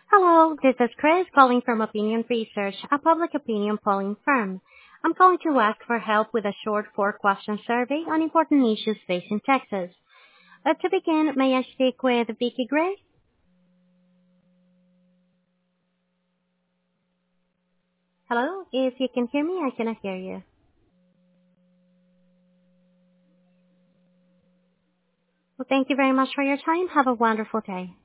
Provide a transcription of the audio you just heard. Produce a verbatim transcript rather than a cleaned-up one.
Hello, this is Chris calling from Opinion Research, a public opinion polling firm. I'm calling to ask for help with a short four-question survey on important issues facing Texas. Uh, to begin, may I speak with Vicky Gray? Hello, if you can hear me, I cannot hear you. Well, thank you very much for your time. Have a wonderful day.